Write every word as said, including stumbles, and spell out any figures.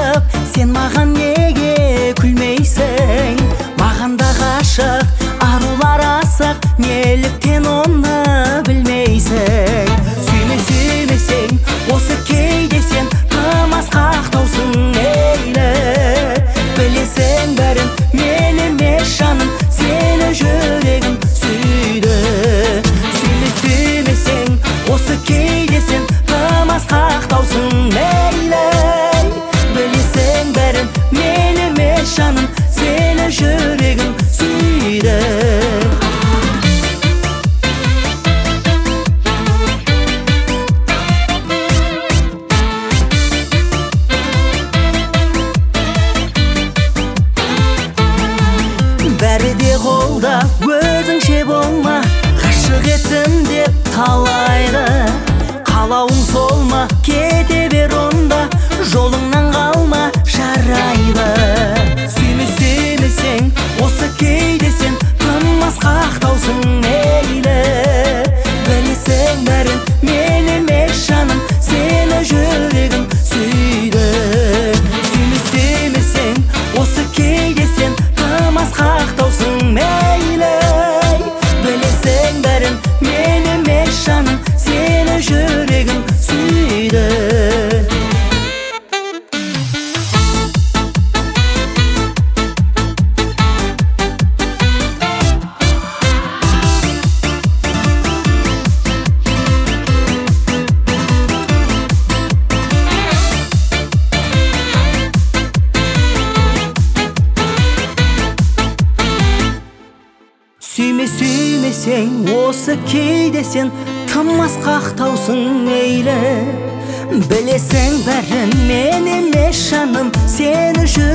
айтып, сен маған неге күлмейсің? Маған да ғашық арулар асық, неліктен оны білмейсің? Сүйме сүймесең, осы кейде сен тым асқақтаусың мейлі. Білесің бәрін, мен емес жаным, сені жүрегім сүйді. Сүйме сүймесең, осы кейде сен тым асқақтаусың мейлі. Білесің бәрін, мен емес жаным, сені жүрегім сүйді. Бәрі де қолда, өзіңше болма, ғашық еттім деп талайды. Қалауың сол ма, кете бер онда, жолыңнан қалма, жарайды. Сүйме сүймесең, осы кейде сен тым асқақтаусың мейлі. Білесің бәрін, мен емес жаным, сені жүрегім сүйді. Сүйме сүймесең, осы кейде сен тым асқақтаусың мейлі. Білесің бәрін, мен емес жаным, сені жүрегім сүйді. Сүйме сүймесең, осы кейде сен тым асқақтаусың мейлі. Білесің бәрін, мен емес жаным, сені